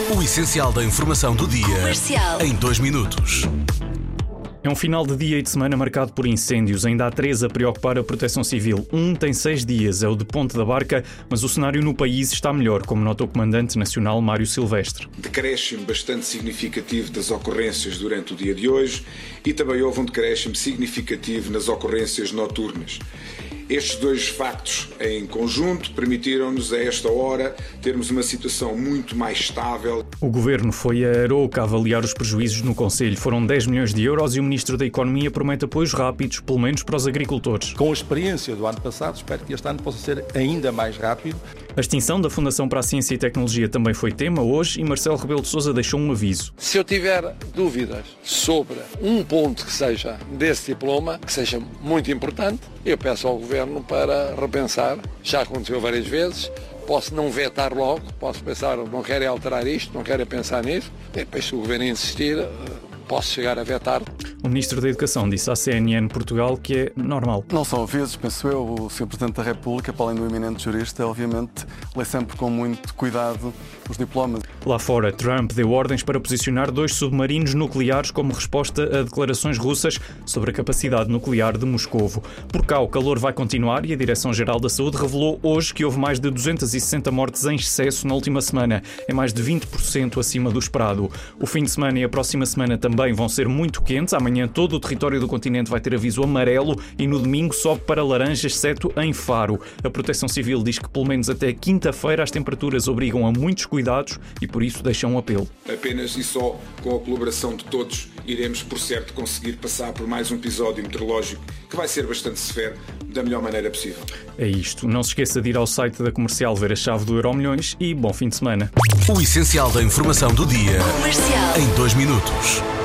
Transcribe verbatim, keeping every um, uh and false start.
O essencial da informação do dia, Comercial. Em dois minutos. É um final de dia e de semana marcado por incêndios. Ainda há três a preocupar a Proteção Civil. Um tem seis dias, é o de Ponte da Barca, mas o cenário no país está melhor, como nota o Comandante Nacional Mário Silvestre. Decréscimo bastante significativo das ocorrências durante o dia de hoje e também houve um decréscimo significativo nas ocorrências noturnas. Estes dois factos em conjunto permitiram-nos a esta hora termos uma situação muito mais estável. O Governo foi a Arouca avaliar os prejuízos no Conselho. Foram dez milhões de euros e o Ministro da Economia promete apoios rápidos, pelo menos para os agricultores. Com a experiência do ano passado, espero que este ano possa ser ainda mais rápido. A extinção da Fundação para a Ciência e Tecnologia também foi tema hoje e Marcelo Rebelo de Sousa deixou um aviso. Se eu tiver dúvidas sobre um ponto que seja desse diploma, que seja muito importante, eu peço ao Governo para repensar. Já aconteceu várias vezes. Posso não vetar logo, posso pensar, não quero alterar isto, não quero pensar nisso. Depois, se o Governo insistir, posso chegar a vetar. O Ministro da Educação disse à C N N Portugal que é normal. Não são vezes, penso eu, o senhor Presidente da República, para além do eminente jurista, obviamente, lê sempre com muito cuidado os diplomas. Lá fora, Trump deu ordens para posicionar dois submarinos nucleares como resposta a declarações russas sobre a capacidade nuclear de Moscovo. Por cá, o calor vai continuar e a Direção-Geral da Saúde revelou hoje que houve mais de duzentas e sessenta mortes em excesso na última semana. É mais de vinte por cento acima do esperado. O fim de semana e a próxima semana também vão ser muito quentes. Amanhã todo o território do continente vai ter aviso amarelo e no domingo sobe para laranja, exceto em Faro. A Proteção Civil diz que pelo menos até quinta-feira as temperaturas obrigam a muitos cuidados e por isso deixam um apelo. Apenas e só com a colaboração de todos iremos, por certo, conseguir passar por mais um episódio meteorológico que vai ser bastante severo, da melhor maneira possível. É isto. Não se esqueça de ir ao site da Comercial ver a chave do Euromilhões e bom fim de semana. O essencial da informação do dia, Comercial. Em dois minutos.